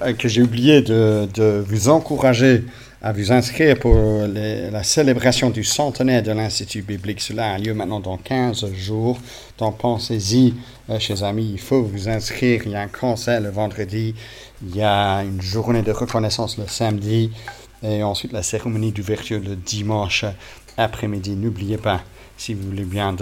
que j'ai oublié de vous encourager à vous inscrire pour la célébration du centenaire de l'Institut biblique. Cela a lieu maintenant dans 15 jours. Donc pensez-y, chers amis, il faut vous inscrire. Il y a un concert le vendredi, il y a une journée de reconnaissance le samedi, et ensuite la cérémonie d'ouverture le dimanche après-midi. N'oubliez pas, si vous voulez bien,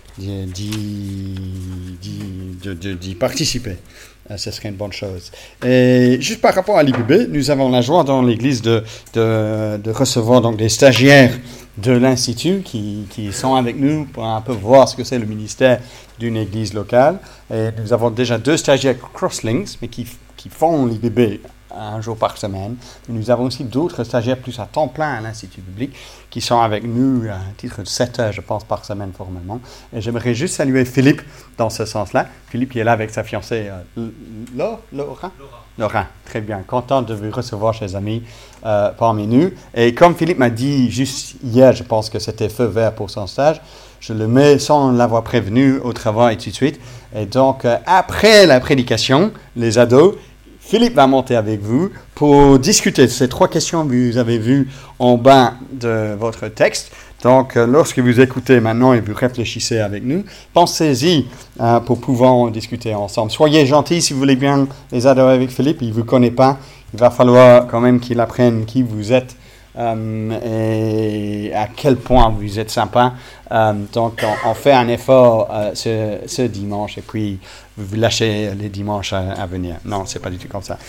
d'y participer. Ce serait une bonne chose. Et juste par rapport à l'IBB, nous avons la joie dans l'Église de recevoir donc des stagiaires de l'Institut qui sont avec nous pour un peu voir ce que c'est le ministère d'une Église locale. Et nous avons déjà 2 stagiaires Crosslinks, mais qui font l'IBB un jour par semaine. Et nous avons aussi d'autres stagiaires plus à temps plein à l'Institut biblique qui sont avec nous à un titre de 7 heures, je pense, par semaine formellement. Et j'aimerais juste saluer Philippe dans ce sens-là. Philippe, il est là avec sa fiancée Laura. Très bien. Content de vous recevoir, chers amis, parmi nous. Et comme Philippe m'a dit juste hier, je pense que c'était feu vert pour son stage, je le mets sans l'avoir prévenu au travail tout de suite. Et donc, après la prédication, les ados, Philippe va monter avec vous pour discuter de ces 3 questions que vous avez vues en bas de votre texte. Donc, lorsque vous écoutez maintenant et vous réfléchissez avec nous, pensez-y pour pouvoir en discuter ensemble. Soyez gentils si vous voulez bien les adorer avec Philippe. Il ne vous connaît pas. Il va falloir quand même qu'il apprenne qui vous êtes et à quel point vous êtes sympa. Donc, on fait un effort ce dimanche et puis vous lâchez les dimanches à venir. Non, c'est pas du tout comme ça.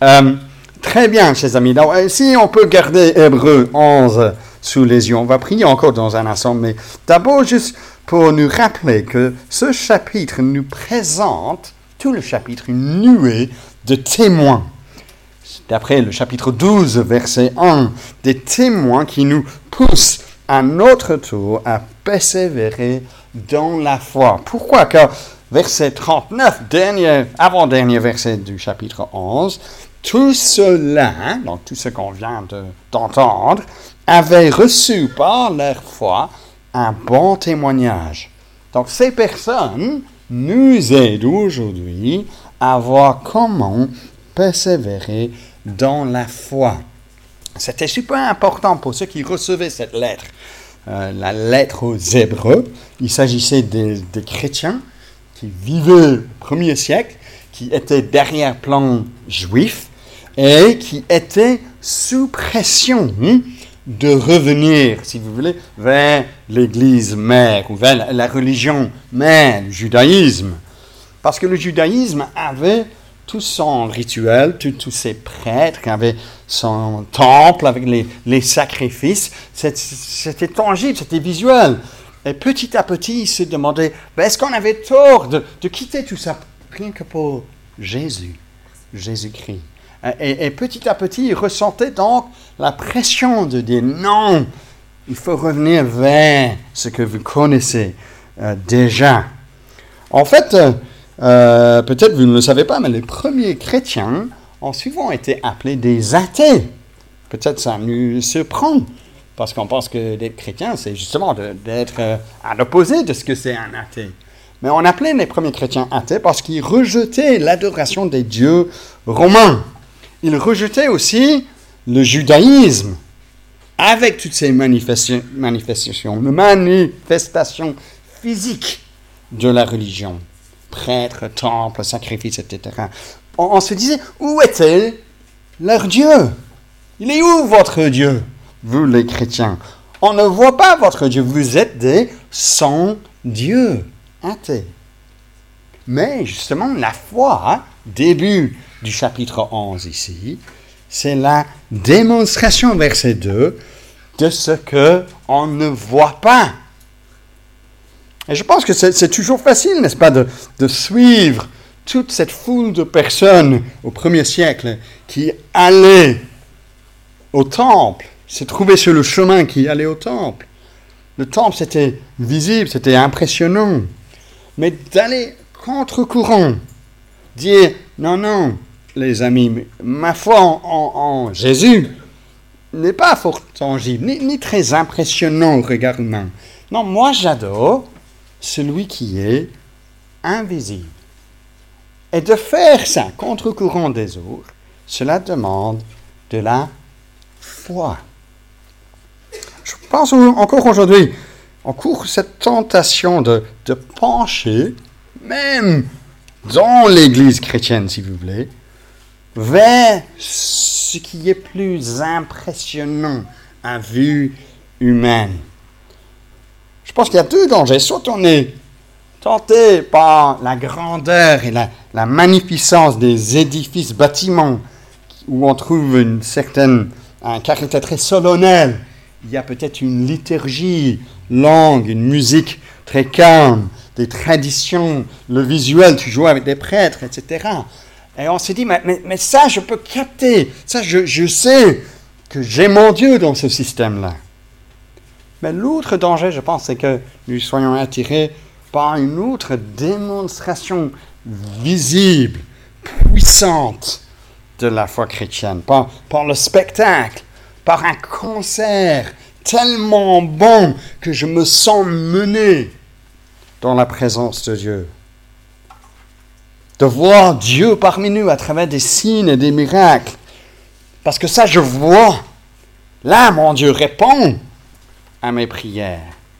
Très bien, chers amis. Donc, si on peut garder Hébreux 11 sous les yeux, on va prier encore dans un instant, mais d'abord juste pour nous rappeler que ce chapitre nous présente, tout le chapitre, une nuée de témoins. D'après le chapitre 12, verset 1, des témoins qui nous poussent à notre tour à persévérer dans la foi. Pourquoi? Car verset 39, avant-dernier verset du chapitre 11, tout cela, donc tout ce qu'on vient d'entendre, avait reçu par leur foi un bon témoignage. Donc ces personnes nous aident aujourd'hui à voir comment persévérer dans la foi. C'était super important pour ceux qui recevaient cette lettre. La lettre aux Hébreux, il s'agissait des chrétiens qui vivaient au 1er siècle, qui étaient derrière-plan juif et qui étaient sous pression de revenir, si vous voulez, vers l'église mère ou vers la religion mère, le judaïsme. Parce que le judaïsme avait tout son rituel, tous ses prêtres qui avaient son temple avec les sacrifices. C'était tangible, c'était visuel. Et petit à petit, ils se demandaient, est-ce qu'on avait tort de quitter tout ça rien que pour Jésus-Christ. Et petit à petit, ils ressentaient donc la pression de dire non, il faut revenir vers ce que vous connaissez déjà. En fait, peut-être vous ne le savez pas, mais les premiers chrétiens ont souvent été appelés des athées. Peut-être ça nous surprend, parce qu'on pense que d'être chrétien, c'est justement d'être à l'opposé de ce que c'est un athée. Mais on appelait les premiers chrétiens athées parce qu'ils rejetaient l'adoration des dieux romains. Ils rejetaient aussi le judaïsme, avec toutes ces manifestations physiques de la religion. Prêtres, temples, sacrifices, etc. On se disait, où est-il leur Dieu? Il est où votre Dieu, vous les chrétiens? On ne voit pas votre Dieu, vous êtes des sans-dieux, athées. Mais justement, la foi, début du chapitre 11 ici, c'est la démonstration, verset 2, de ce qu'on ne voit pas. Et je pense que c'est toujours facile, n'est-ce pas, de suivre toute cette foule de personnes au 1er siècle qui allaient au temple, se trouvaient sur le chemin qui allait au temple. Le temple, c'était visible, c'était impressionnant. Mais d'aller contre-courant, dire non, les amis, ma foi en Jésus n'est pas fort tangible, ni très impressionnant au regard humain. Non, moi j'adore celui qui est invisible. Et de faire ça contre-courant des autres, cela demande de la foi. Je pense encore aujourd'hui, on court cette tentation de pencher, même dans l'Église chrétienne, si vous voulez, vers ce qui est plus impressionnant à vue humaine. Je pense qu'il y a deux dangers. Soit on est tenté par la grandeur et la magnificence des édifices, bâtiments, où on trouve un caractère très solennel. Il y a peut-être une liturgie longue, une musique très calme, des traditions, le visuel, tu joues avec des prêtres, etc. Et on s'est dit, mais ça, je peux capter. Ça, je sais que j'ai mon Dieu dans ce système-là. Mais l'autre danger, je pense, c'est que nous soyons attirés par une autre démonstration visible, puissante de la foi chrétienne, par le spectacle, par un concert tellement bon que je me sens mené dans la présence de Dieu. De voir Dieu parmi nous à travers des signes et des miracles. Parce que ça, je vois. Là, mon Dieu répond à mes prières.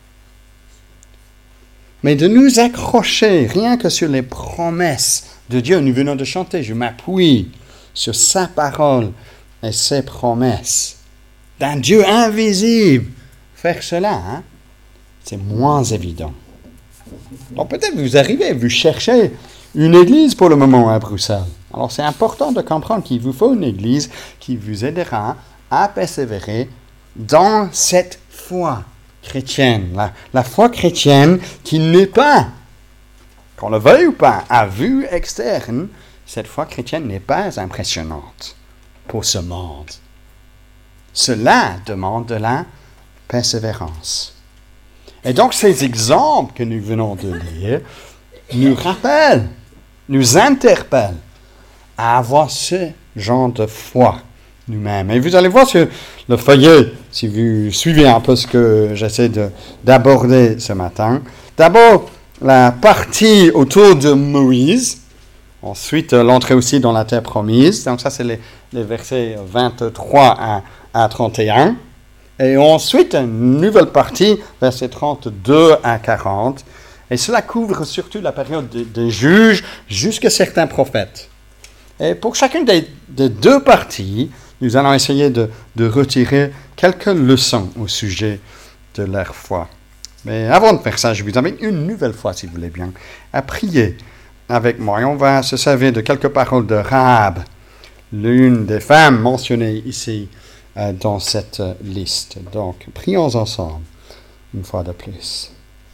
Mais de nous accrocher rien que sur les promesses de Dieu, nous venons de chanter, je m'appuie sur sa parole et ses promesses. D'un Dieu invisible, faire cela, c'est moins évident. Donc peut-être vous arrivez, vous cherchez une église pour le moment à Bruxelles. Alors c'est important de comprendre qu'il vous faut une église qui vous aidera à persévérer dans cette foi chrétienne. La foi chrétienne qui n'est pas, qu'on le veuille ou pas, à vue externe, cette foi chrétienne n'est pas impressionnante pour ce monde. Cela demande de la persévérance. Et donc ces exemples que nous venons de lire nous rappellent, nous interpellent à avoir ce genre de foi nous-mêmes. Et vous allez voir sur le feuillet, si vous suivez un peu ce que j'essaie d'aborder ce matin. D'abord, la partie autour de Moïse. Ensuite, l'entrée aussi dans la terre promise. Donc ça, c'est les versets 23 à 31. Et ensuite, une nouvelle partie, versets 32 à 40. Et cela couvre surtout la période des juges jusqu'à certains prophètes. Et pour chacune des deux parties, nous allons essayer de retirer quelques leçons au sujet de leur foi. Mais avant de faire ça, je vous invite une nouvelle fois, si vous voulez bien, à prier avec moi. Et on va se servir de quelques paroles de Rahab, l'une des femmes mentionnées ici dans cette liste. Donc, prions ensemble, une fois de plus.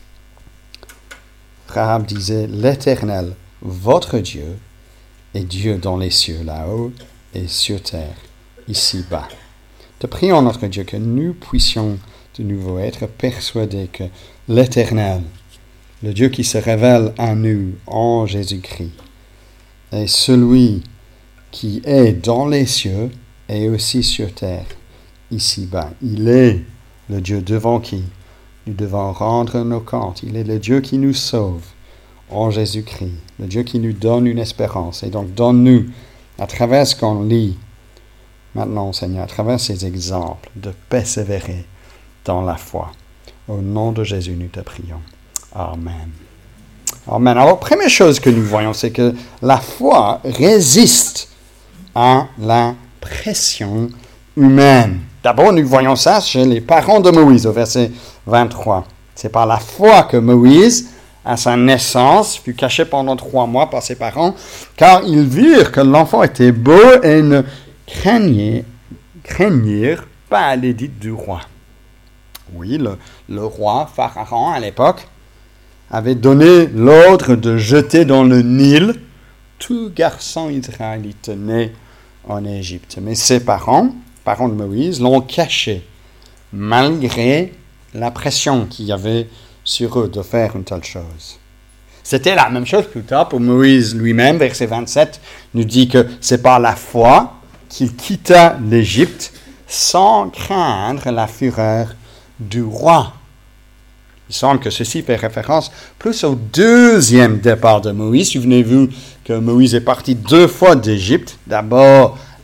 Rahab disait, l'Éternel, votre Dieu, est Dieu dans les cieux là-haut et sur terre, ici-bas. Te prions, notre Dieu, que nous puissions de nouveau être persuadés que l'Éternel, le Dieu qui se révèle à nous en Jésus-Christ, est celui qui est dans les cieux et aussi sur terre, ici-bas. Il est le Dieu devant qui nous devons rendre nos comptes. Il est le Dieu qui nous sauve en Jésus-Christ, le Dieu qui nous donne une espérance. Et donc, donne-nous, à travers ce qu'on lit maintenant, Seigneur, à travers ces exemples, de persévérer dans la foi. Au nom de Jésus, nous te prions. Amen. Amen. Alors, première chose que nous voyons, c'est que la foi résiste à la pression humaine. D'abord, nous voyons ça chez les parents de Moïse, au verset 23. C'est par la foi que Moïse, à sa naissance, fut caché pendant 3 mois par ses parents, car ils virent que l'enfant était beau et ne craignirent pas l'édit du roi. Oui, le roi Pharaon, à l'époque, avait donné l'ordre de jeter dans le Nil tout garçon israélite né en Égypte. Mais ses parents de Moïse, l'ont caché, malgré la pression qu'il y avait sur eux de faire une telle chose. C'était la même chose plus tard pour Moïse lui-même. Verset 27 nous dit que c'est par la foi qu'il quitta l'Égypte sans craindre la fureur du roi. Il semble que ceci fait référence plus au deuxième départ de Moïse. Souvenez-vous que Moïse est parti 2 fois d'Égypte. D'abord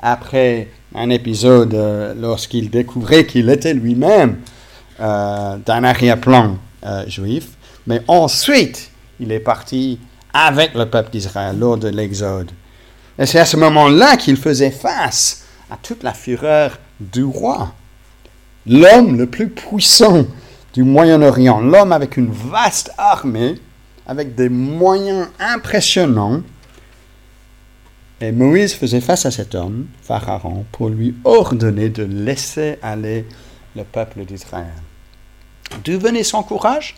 après un épisode lorsqu'il découvrait qu'il était lui-même d'un arrière-plan juif. Mais ensuite, il est parti avec le peuple d'Israël lors de l'Exode. Et c'est à ce moment-là qu'il faisait face à toute la fureur du roi. L'homme le plus puissant du Moyen-Orient, l'homme avec une vaste armée, avec des moyens impressionnants. Et Moïse faisait face à cet homme, Pharaon, pour lui ordonner de laisser aller le peuple d'Israël. D'où venait son courage?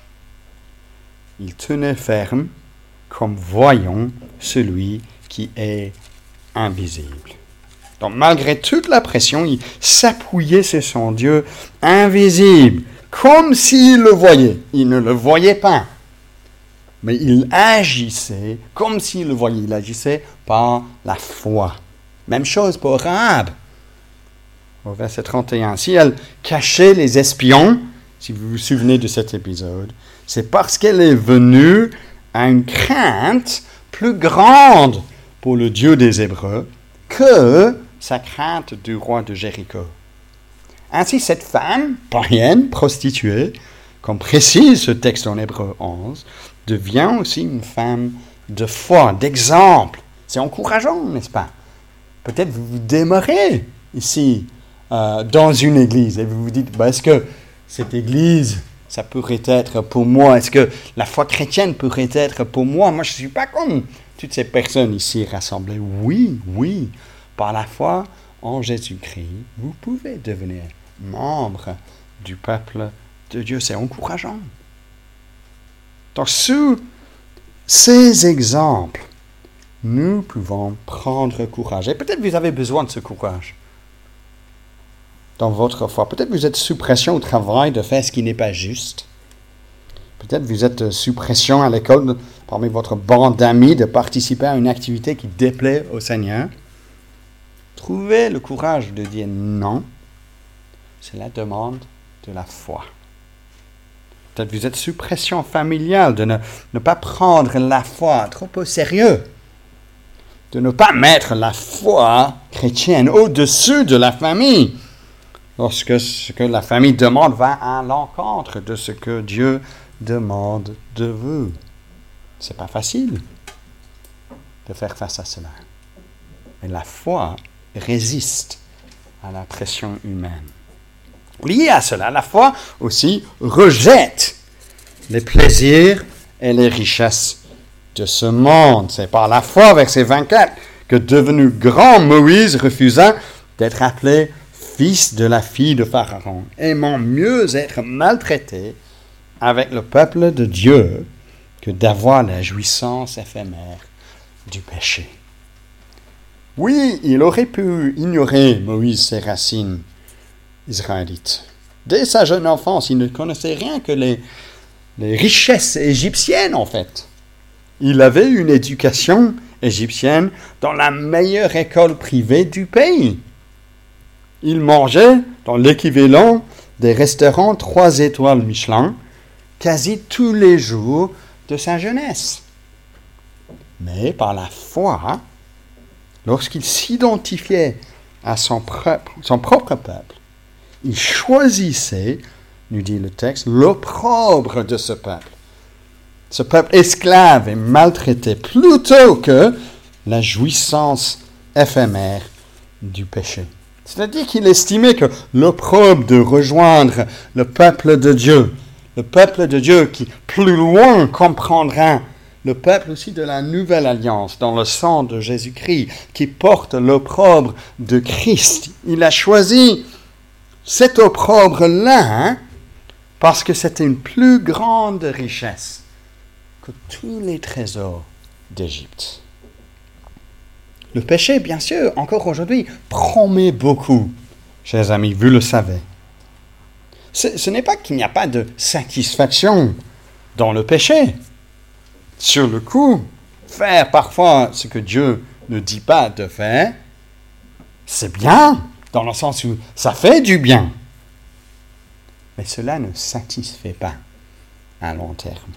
Il tenait ferme comme voyant celui qui est invisible. Donc malgré toute la pression, il s'appuyait sur son Dieu invisible, comme s'il le voyait. Il ne le voyait pas, mais il agissait comme s'il le voyait. Il agissait par la foi. Même chose pour Rahab. Au verset 31, si elle cachait les espions, si vous vous souvenez de cet épisode, c'est parce qu'elle est venue à une crainte plus grande pour le Dieu des Hébreux que sa crainte du roi de Jéricho. Ainsi, cette femme, païenne, prostituée, comme précise ce texte en Hébreux 11, devient aussi une femme de foi, d'exemple. C'est encourageant, n'est-ce pas? Peut-être vous vous démarrez ici dans une église et vous vous dites, est-ce que cette église, ça pourrait être pour moi? Est-ce que la foi chrétienne pourrait être pour moi? Moi, je ne suis pas comme toutes ces personnes ici rassemblées. Oui, par la foi en Jésus-Christ, vous pouvez devenir membre du peuple de Dieu. C'est encourageant. Donc, sous ces exemples, nous pouvons prendre courage. Et peut-être vous avez besoin de ce courage dans votre foi. Peut-être vous êtes sous pression au travail de faire ce qui n'est pas juste. Peut-être vous êtes sous pression à l'école parmi votre bande d'amis de participer à une activité qui déplaît au Seigneur. Trouvez le courage de dire non. C'est la demande de la foi. Peut-être vous êtes sous pression familiale de ne pas prendre la foi trop au sérieux. De ne pas mettre la foi chrétienne au-dessus de la famille. Lorsque ce que la famille demande va à l'encontre de ce que Dieu demande de vous. C'est pas facile de faire face à cela. Mais la foi résiste à la pression humaine. Lié à cela, la foi aussi rejette les plaisirs et les richesses de ce monde. C'est par la foi, verset 24, que devenu grand, Moïse refusa d'être appelé fils de la fille de Pharaon, aimant mieux être maltraité avec le peuple de Dieu que d'avoir la jouissance éphémère du péché. Oui, il aurait pu ignorer, Moïse, ses racines israélites. Dès sa jeune enfance, il ne connaissait rien que les richesses égyptiennes, en fait. Il avait une éducation égyptienne dans la meilleure école privée du pays. Il mangeait dans l'équivalent des restaurants 3 étoiles Michelin quasi tous les jours de sa jeunesse. Mais par la foi, lorsqu'il s'identifiait à son propre peuple, il choisissait, nous dit le texte, l'opprobre de ce peuple esclave et maltraité, plutôt que la jouissance éphémère du péché. C'est-à-dire qu'il estimait que l'opprobre de rejoindre le peuple de Dieu qui plus loin comprendra le peuple aussi de la nouvelle alliance dans le sang de Jésus-Christ, qui porte l'opprobre de Christ. Il a choisi cet opprobre-là parce que c'était une plus grande richesse que tous les trésors d'Égypte. Le péché, bien sûr, encore aujourd'hui, promet beaucoup, chers amis, vous le savez. Ce n'est pas qu'il n'y a pas de satisfaction dans le péché. Sur le coup, faire parfois ce que Dieu ne dit pas de faire, c'est bien, dans le sens où ça fait du bien. Mais cela ne satisfait pas à long terme.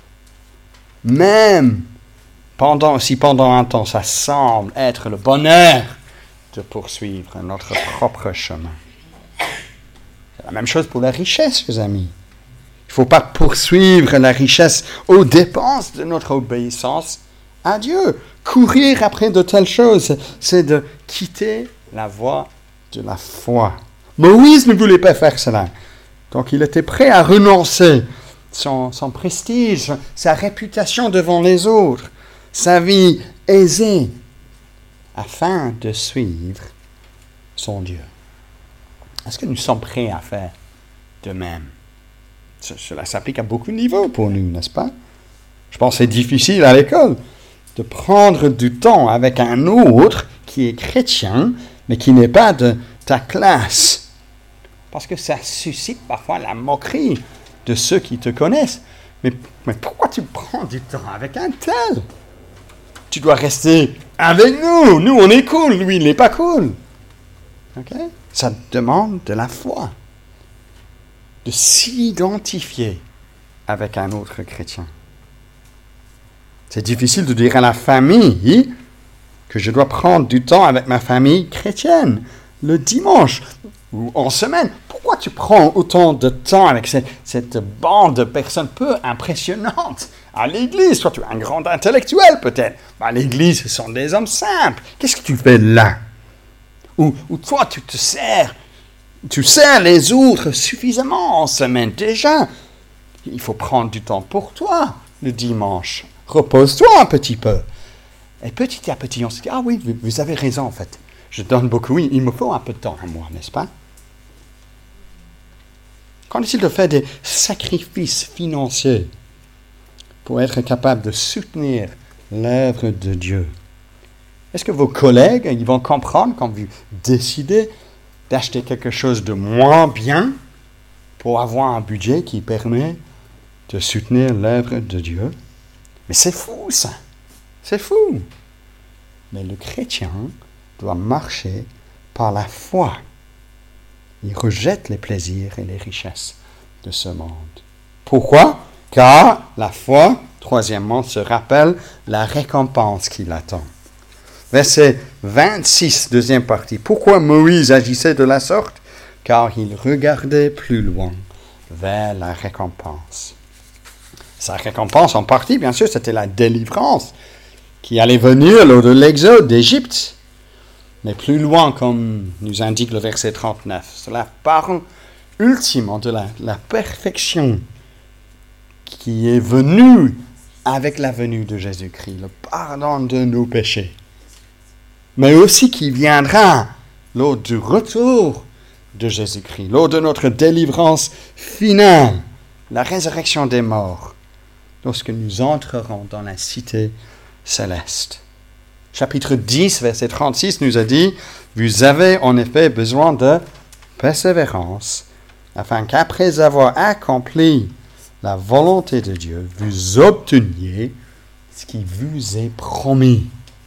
Même pendant un temps, ça semble être le bonheur de poursuivre notre propre chemin. C'est la même chose pour la richesse, les amis. Il ne faut pas poursuivre la richesse aux dépenses de notre obéissance à Dieu. Courir après de telles choses, c'est de quitter la voie de la foi. Moïse ne voulait pas faire cela. Donc il était prêt à renoncer son prestige, sa réputation devant les autres, sa vie aisée, afin de suivre son Dieu. Est-ce que nous sommes prêts à faire de même? Cela s'applique à beaucoup de niveaux pour nous, n'est-ce pas? Je pense que c'est difficile à l'école de prendre du temps avec un autre qui est chrétien, mais qui n'est pas de ta classe. Parce que ça suscite parfois la moquerie de ceux qui te connaissent. Mais pourquoi tu prends du temps avec un tel? Tu dois rester avec nous. Nous, on est cool. Lui, il n'est pas cool. Ok? Ça demande de la foi. De s'identifier avec un autre chrétien. C'est difficile de dire à la famille que je dois prendre du temps avec ma famille chrétienne le dimanche ou en semaine. Pourquoi tu prends autant de temps avec cette bande de personnes peu impressionnantes à l'église? Toi, tu es un grand intellectuel peut-être. À l'église, ce sont des hommes simples. Qu'est-ce que tu fais là? Ou toi, tu sers les autres suffisamment en semaine déjà. Il faut prendre du temps pour toi le dimanche. Repose-toi un petit peu. Et petit à petit, on se dit, ah oui, vous avez raison en fait. Je donne beaucoup, oui, il me faut un peu de temps à moi, n'est-ce pas? Qu'en est-il de faire des sacrifices financiers pour être capable de soutenir l'œuvre de Dieu? Est-ce que vos collègues, ils vont comprendre quand vous décidez d'acheter quelque chose de moins bien pour avoir un budget qui permet de soutenir l'œuvre de Dieu? Mais c'est fou ça, c'est fou. Mais le chrétien doit marcher par la foi. Il rejette les plaisirs et les richesses de ce monde. Pourquoi? Car la foi, troisièmement, se rappelle la récompense qui l'attend. Verset 26, deuxième partie. Pourquoi Moïse agissait de la sorte? Car il regardait plus loin vers la récompense. Sa récompense en partie, bien sûr, c'était la délivrance qui allait venir lors de l'exode d'Égypte. Mais plus loin, comme nous indique le verset 39, cela parle ultimement de la perfection qui est venue avec la venue de Jésus-Christ, le pardon de nos péchés, mais aussi qui viendra lors du retour de Jésus-Christ, lors de notre délivrance finale, la résurrection des morts, lorsque nous entrerons dans la cité céleste. Chapitre 10, verset 36 nous a dit, « Vous avez en effet besoin de persévérance, afin qu'après avoir accompli la volonté de Dieu, vous obteniez ce qui vous est promis. »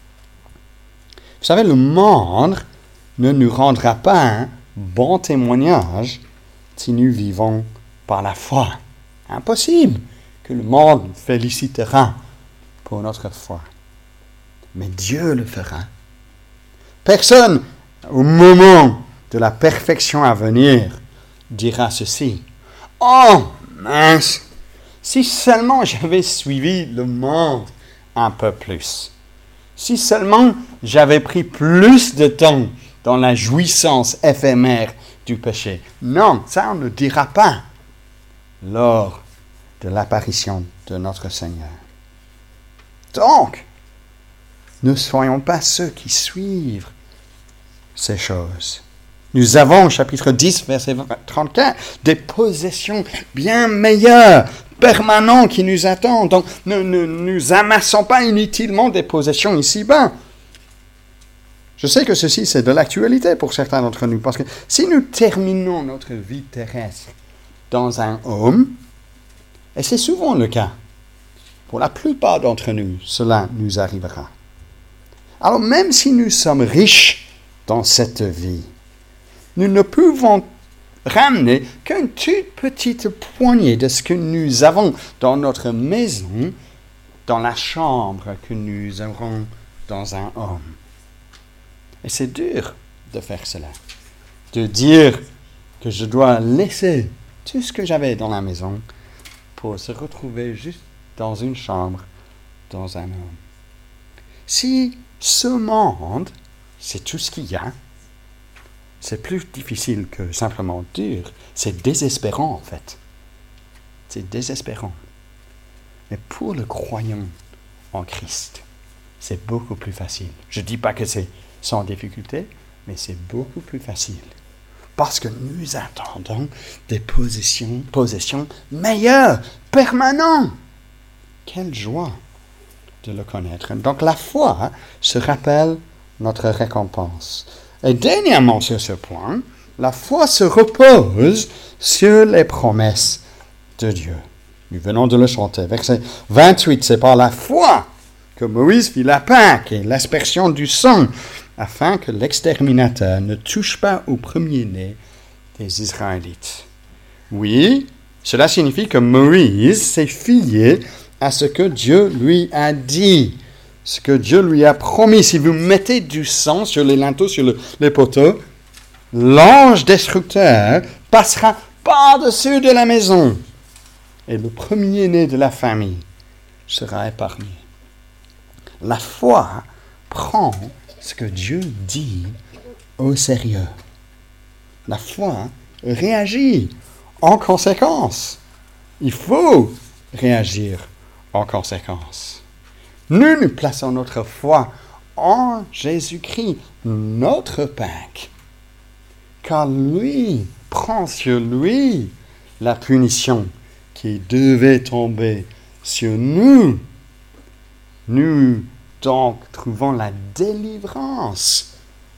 Vous savez, le monde ne nous rendra pas un bon témoignage si nous vivons par la foi. Impossible que le monde nous félicitera pour notre foi. Mais Dieu le fera. Personne, au moment de la perfection à venir, dira ceci. « Oh, mince, si seulement j'avais suivi le monde un peu plus. Si seulement j'avais pris plus de temps dans la jouissance éphémère du péché. » Non, ça on ne dira pas lors de l'apparition de notre Seigneur. Donc, ne soyons pas ceux qui suivent ces choses. Nous avons, chapitre 10, verset 34, des possessions bien meilleures, permanentes qui nous attendent. Donc, ne nous amassons pas inutilement des possessions ici-bas. Je sais que ceci, c'est de l'actualité pour certains d'entre nous, parce que si nous terminons notre vie terrestre dans un home, et c'est souvent le cas, pour la plupart d'entre nous, cela nous arrivera. Alors même si nous sommes riches dans cette vie, nous ne pouvons ramener qu'une toute petite poignée de ce que nous avons dans notre maison, dans la chambre que nous aurons dans un home. Et c'est dur de faire cela. De dire que je dois laisser tout ce que j'avais dans la maison pour se retrouver juste dans une chambre, dans un homme. Si ce monde, c'est tout ce qu'il y a, c'est plus difficile que simplement dur. C'est désespérant, en fait. C'est désespérant. Mais pour le croyant en Christ, c'est beaucoup plus facile. Je ne dis pas que c'est sans difficulté, mais c'est beaucoup plus facile. Parce que nous attendons des possessions meilleures, permanentes. Quelle joie de le connaître. Donc la foi se rappelle notre récompense. Et dernièrement sur ce point, la foi se repose sur les promesses de Dieu. Nous venons de le chanter. Verset 28, c'est par la foi que Moïse fit la Pâque et l'aspersion du sang, afin que l'exterminateur ne touche pas au premier-né des Israélites. Oui, cela signifie que Moïse s'est fié à ce que Dieu lui a dit, ce que Dieu lui a promis. Si vous mettez du sang sur les linteaux, sur les poteaux, l'ange destructeur passera par-dessus de la maison et le premier-né de la famille sera épargné. La foi prend ce que Dieu dit au sérieux. La foi réagit en conséquence. Il faut réagir en conséquence. Nous plaçons notre foi en Jésus-Christ, notre Pâque, car lui prend sur lui la punition qui devait tomber sur nous. Nous donc trouvons la délivrance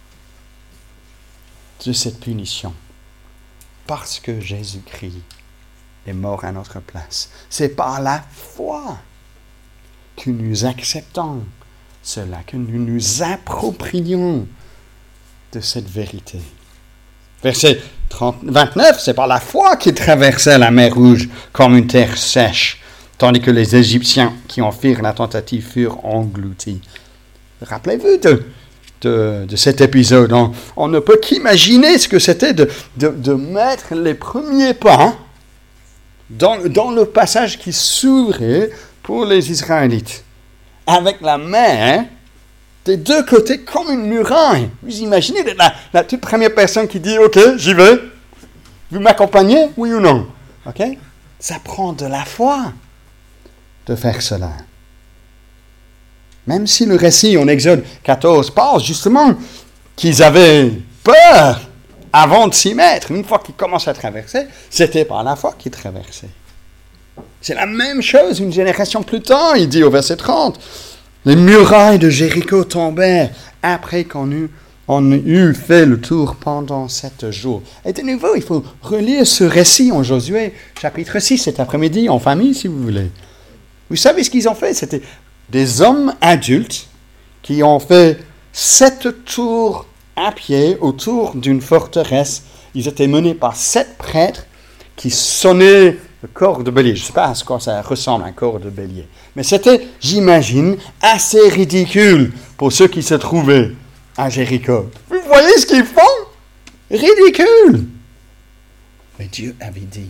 de cette punition parce que Jésus-Christ est mort à notre place. C'est par la foi que nous acceptons cela, que nous nous approprions de cette vérité. Verset 29, c'est par la foi qu'ils traversaient la mer Rouge comme une terre sèche, tandis que les Égyptiens qui en firent la tentative furent engloutis. Rappelez-vous de cet épisode. On ne peut qu'imaginer ce que c'était de mettre les premiers pas dans le passage qui s'ouvrait pour les Israélites, avec la mer des deux côtés comme une muraille. Vous imaginez la toute première personne qui dit « Ok, j'y vais. Vous m'accompagnez, oui ou non ?» Ok? Ça prend de la foi de faire cela. Même si le récit en Exode 14 parle justement qu'ils avaient peur avant de s'y mettre, une fois qu'ils commencent à traverser, c'était par la foi qu'ils traversaient. C'est la même chose une génération plus tard, il dit au verset 30. Les murailles de Jéricho tombèrent après qu'on eut fait le tour pendant 7 jours. Et de nouveau, il faut relire ce récit en Josué, chapitre 6, cet après-midi, en famille, si vous voulez. Vous savez ce qu'ils ont fait? C'était des hommes adultes qui ont fait 7 tours à pied autour d'une forteresse. Ils étaient menés par 7 prêtres qui sonnaient le corps de bélier. Je ne sais pas à quoi ça ressemble, un corps de bélier. Mais c'était, j'imagine, assez ridicule pour ceux qui se trouvaient à Jéricho. Vous voyez ce qu'ils font? Ridicule! Mais Dieu avait dit.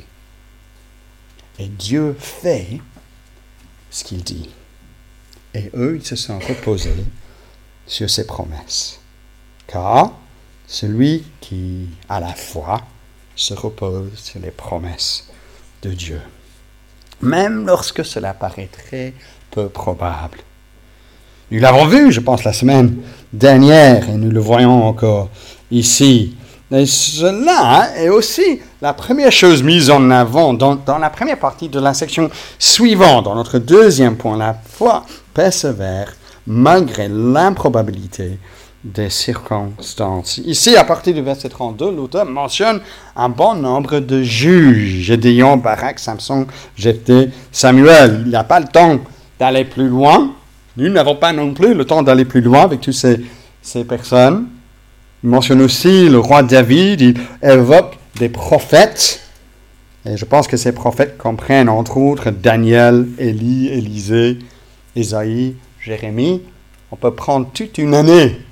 Et Dieu fait ce qu'il dit. Et eux, ils se sont reposés sur ses promesses. Car celui qui a la foi se repose sur les promesses de Dieu. Même lorsque cela paraît très peu probable. Nous l'avons vu, je pense, la semaine dernière, et nous le voyons encore ici. Et cela est aussi la première chose mise en avant dans la première partie de la section suivante. Dans notre deuxième point, la foi persévère malgré l'improbabilité des circonstances. Ici, à partir du verset 32, l'auteur mentionne un bon nombre de juges. Gédéon, Barak, Samson, Jephthé, Samuel. Il n'a pas le temps d'aller plus loin. Nous n'avons pas non plus le temps d'aller plus loin avec toutes ces personnes. Il mentionne aussi le roi David. Il évoque des prophètes. Et je pense que ces prophètes comprennent entre autres Daniel, Élie, Élisée, Ésaïe, Jérémie. On peut prendre toute une année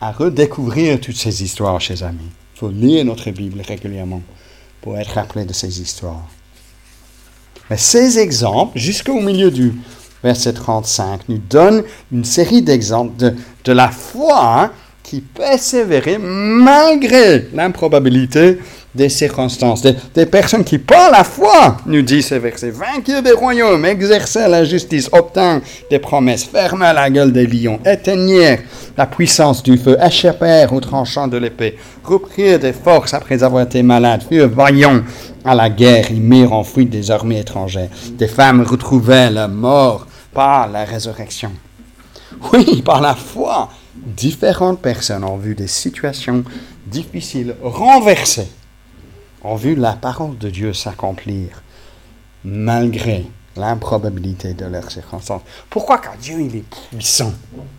à redécouvrir toutes ces histoires, chers amis. Il faut lire notre Bible régulièrement pour être rappelé de ces histoires. Mais ces exemples, jusqu'au milieu du verset 35, nous donnent une série d'exemples de la foi qui persévérait malgré l'improbabilité des circonstances. Des personnes qui, par la foi, nous dit ces versets, vainquirent des royaumes, exerçaient la justice, obtinrent des promesses, fermèrent la gueule des lions, éteignirent la puissance du feu, échappèrent au tranchant de l'épée, reprirent des forces après avoir été malades, furent vaillants à la guerre, ils mirent en fuite des armées étrangères. Des femmes retrouvaient la mort par la résurrection. Oui, par la foi, différentes personnes ont vu des situations difficiles renversées, ont vu la parole de Dieu s'accomplir malgré l'improbabilité de leurs circonstances. Pourquoi? Car Dieu, il est puissant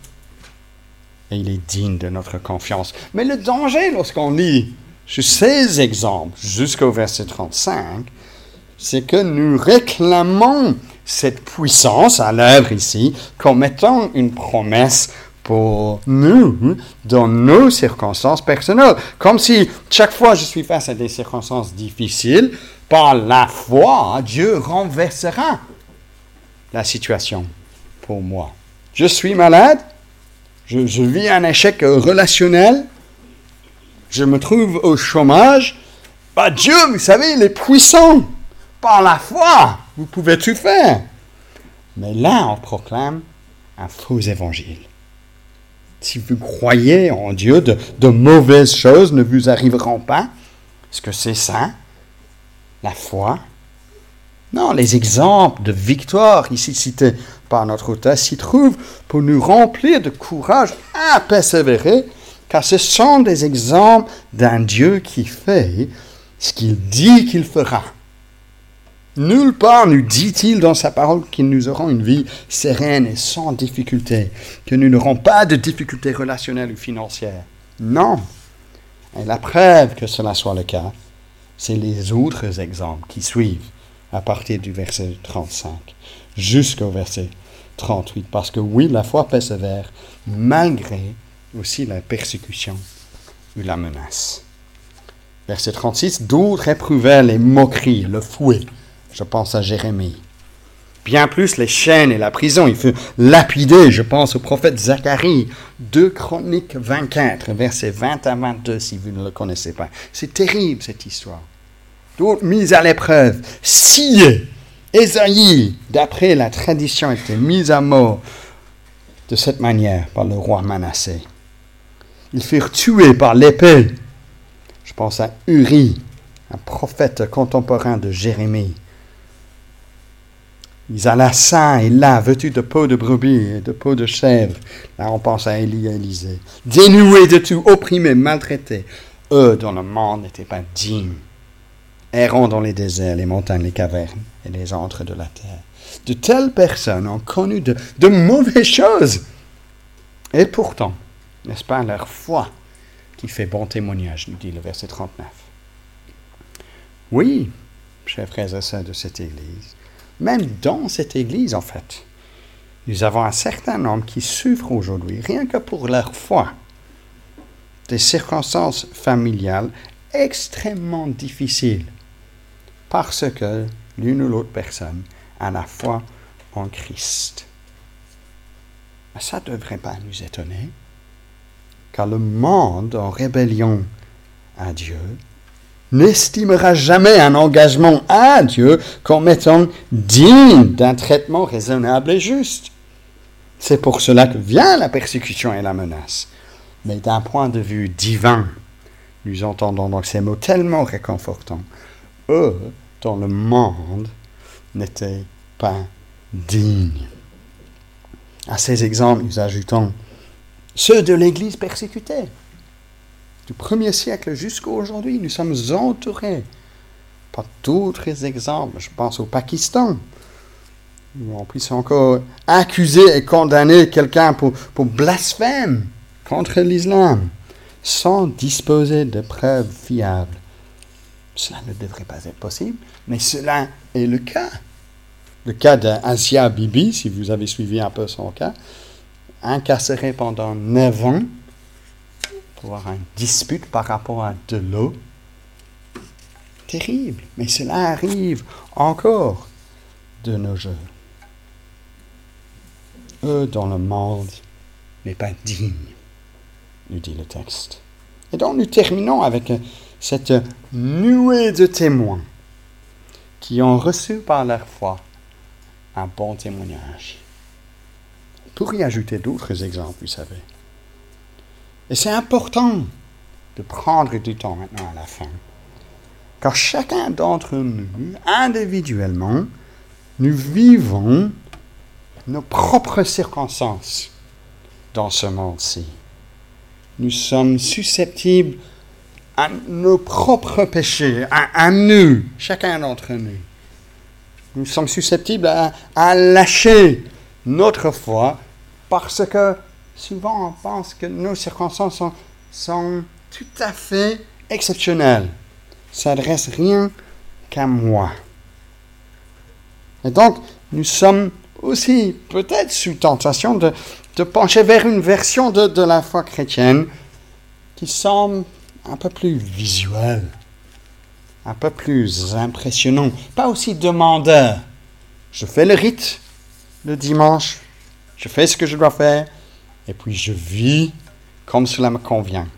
et il est digne de notre confiance. Mais le danger, lorsqu'on lit ces exemples jusqu'au verset 35, c'est que nous réclamons cette puissance à l'œuvre ici comme étant une promesse pour nous dans nos circonstances personnelles. Comme si chaque fois que je suis face à des circonstances difficiles, par la foi, Dieu renversera la situation pour moi. Je suis malade, je vis un échec relationnel, je me trouve au chômage. Dieu, vous savez, il est puissant. Par la foi, vous pouvez tout faire. Mais là, on proclame un faux évangile. Si vous croyez en Dieu, de mauvaises choses ne vous arriveront pas. Est-ce que c'est ça, la foi? Non, les exemples de victoire ici cités par notre auteur s'y trouvent pour nous remplir de courage à persévérer, car ce sont des exemples d'un Dieu qui fait ce qu'il dit qu'il fera. Nulle part nous dit-il dans sa parole que nous aurons une vie sereine et sans difficulté, que nous n'aurons pas de difficultés relationnelles ou financières. Non. Et la preuve que cela soit le cas, c'est les autres exemples qui suivent à partir du verset 35 jusqu'au verset 38. Parce que oui, la foi persévère malgré aussi la persécution ou la menace. Verset 36, d'autres éprouvaient les moqueries, le fouet. Je pense à Jérémie. Bien plus les chaînes et la prison. Il fut lapidé, je pense au prophète Zacharie. 2 Chroniques 24, versets 20 à 22, si vous ne le connaissez pas. C'est terrible, cette histoire. D'autres mis à l'épreuve, sciés. Ésaïe, d'après la tradition, était mis à mort de cette manière par le roi Manassé. Ils furent tués par l'épée. Je pense à Uri, un prophète contemporain de Jérémie. Ils allaient ça et là, vêtus de peau de brebis et de peau de chèvre. Là, on pense à Élie et Élisée. Dénués de tout, opprimés, maltraités. Eux, dont le monde n'était pas digne. Errant dans les déserts, les montagnes, les cavernes et les antres de la terre. De telles personnes ont connu de mauvaises choses. Et pourtant, n'est-ce pas leur foi qui fait bon témoignage, nous dit le verset 39. Oui, chers frères et sœurs de cette Église, même dans cette Église, en fait, nous avons un certain nombre qui souffrent aujourd'hui, rien que pour leur foi, des circonstances familiales extrêmement difficiles, parce que l'une ou l'autre personne a la foi en Christ. Mais ça ne devrait pas nous étonner, car le monde en rébellion à Dieu n'estimera jamais un engagement à Dieu comme étant digne d'un traitement raisonnable et juste. C'est pour cela que vient la persécution et la menace. Mais d'un point de vue divin, nous entendons donc ces mots tellement réconfortants. Eux, dans le monde, n'étaient pas dignes. À ces exemples, nous ajoutons ceux de l'Église persécutée. Du 1er siècle jusqu'à aujourd'hui, nous sommes entourés par d'autres exemples. Je pense au Pakistan, où on puisse encore accuser et condamner quelqu'un pour blasphème contre l'islam, sans disposer de preuves fiables. Cela ne devrait pas être possible, mais cela est le cas. Le cas d'Asia Bibi, si vous avez suivi un peu son cas, incarcéré pendant 9 ans, pour avoir une dispute par rapport à de l'eau. Terrible, mais cela arrive encore de nos jours. Eux dans le monde n'est pas digne, nous dit le texte. Et donc nous terminons avec cette nuée de témoins qui ont reçu par leur foi un bon témoignage. On pourrait y ajouter d'autres exemples, vous savez. Et c'est important de prendre du temps maintenant à la fin. Car chacun d'entre nous, individuellement, nous vivons nos propres circonstances dans ce monde-ci. Nous sommes susceptibles à nos propres péchés, à nous, chacun d'entre nous. Nous sommes susceptibles à lâcher notre foi parce que souvent on pense que nos circonstances sont tout à fait exceptionnelles. Ça ne reste rien qu'à moi. Et donc, nous sommes aussi peut-être sous tentation de pencher vers une version de la foi chrétienne qui semble un peu plus visuelle, un peu plus impressionnante, pas aussi demandeur. Je fais le rite le dimanche, je fais ce que je dois faire, et puis je vis comme cela me convient.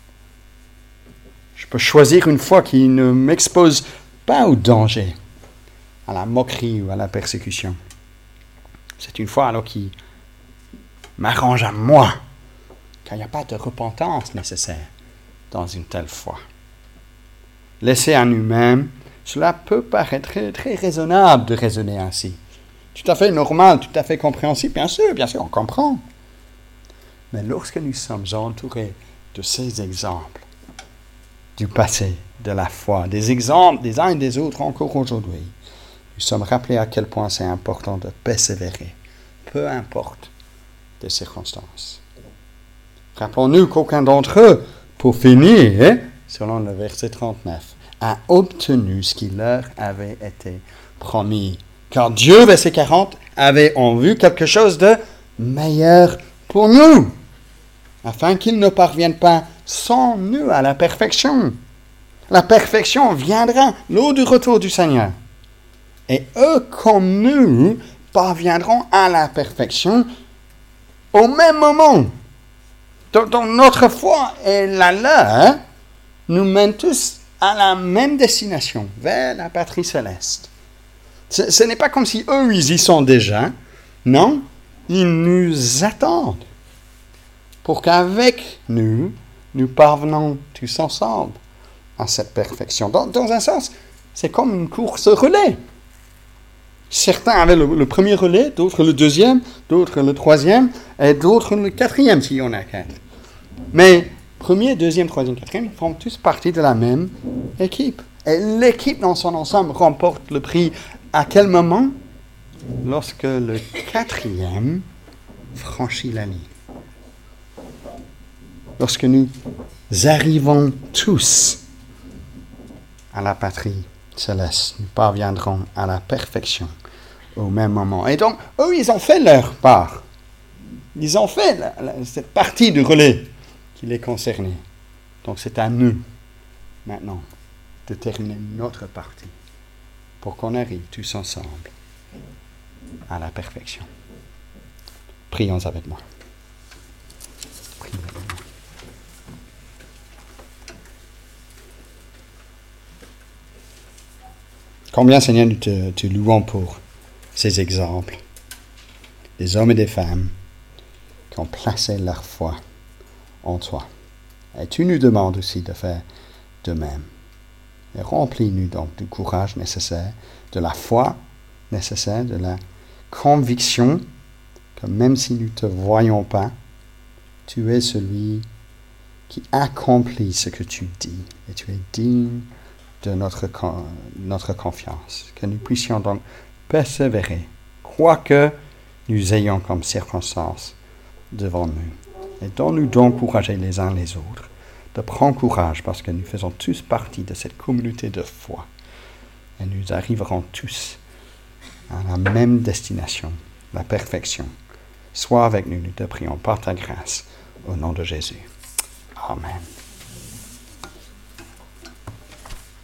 Je peux choisir une foi qui ne m'expose pas au danger, à la moquerie ou à la persécution. C'est une foi alors qui m'arrange à moi, car il n'y a pas de repentance nécessaire dans une telle foi. Laissé à nous-mêmes, cela peut paraître très, très raisonnable de raisonner ainsi. Tout à fait normal, tout à fait compréhensible, bien sûr, on comprend. Mais lorsque nous sommes entourés de ces exemples du passé, de la foi, des exemples des uns et des autres encore aujourd'hui, nous sommes rappelés à quel point c'est important de persévérer, peu importe les circonstances. Rappelons-nous qu'aucun d'entre eux, pour finir, selon le verset 39, a obtenu ce qui leur avait été promis. Car Dieu, verset 40, avait en vue quelque chose de meilleur pour nous, afin qu'ils ne parviennent pas sans nous à la perfection. La perfection viendra lors du retour du Seigneur. Et eux, comme nous, parviendront à la perfection au même moment. Donc notre foi et la leur nous mènent tous à la même destination, vers la patrie céleste. Ce n'est pas comme si eux, ils y sont déjà. Non, ils nous attendent pour qu'avec nous, nous parvenons tous ensemble à cette perfection. Dans un sens, c'est comme une course relais. Certains avaient le premier relais, d'autres le deuxième, d'autres le troisième, et d'autres le quatrième, s'il y en a 4. Mais premier, deuxième, troisième, quatrième, ils font tous partie de la même équipe. Et l'équipe dans son ensemble remporte le prix à quel moment? Lorsque le quatrième franchit la ligne. Lorsque nous arrivons tous à la patrie céleste, nous parviendrons à la perfection au même moment. Et donc, eux, ils ont fait leur part. Ils ont fait cette partie du relais qui les concernait. Donc, c'est à nous, maintenant, de terminer notre partie pour qu'on arrive tous ensemble à la perfection. Prions avec moi. Prions avec moi. Combien, Seigneur, nous te louons pour ces exemples, des hommes et des femmes qui ont placé leur foi en toi. Et tu nous demandes aussi de faire de même. Et remplis-nous donc du courage nécessaire, de la foi nécessaire, de la conviction que même si nous ne te voyons pas, tu es celui qui accomplit ce que tu dis. Et tu es digne de notre confiance. Que nous puissions donc persévérer, quoi que nous ayons comme circonstances devant nous. Et donne-nous d'encourager les uns les autres, de prendre courage parce que nous faisons tous partie de cette communauté de foi. Et nous arriverons tous à la même destination, la perfection. Sois avec nous, nous te prions par ta grâce, au nom de Jésus. Amen.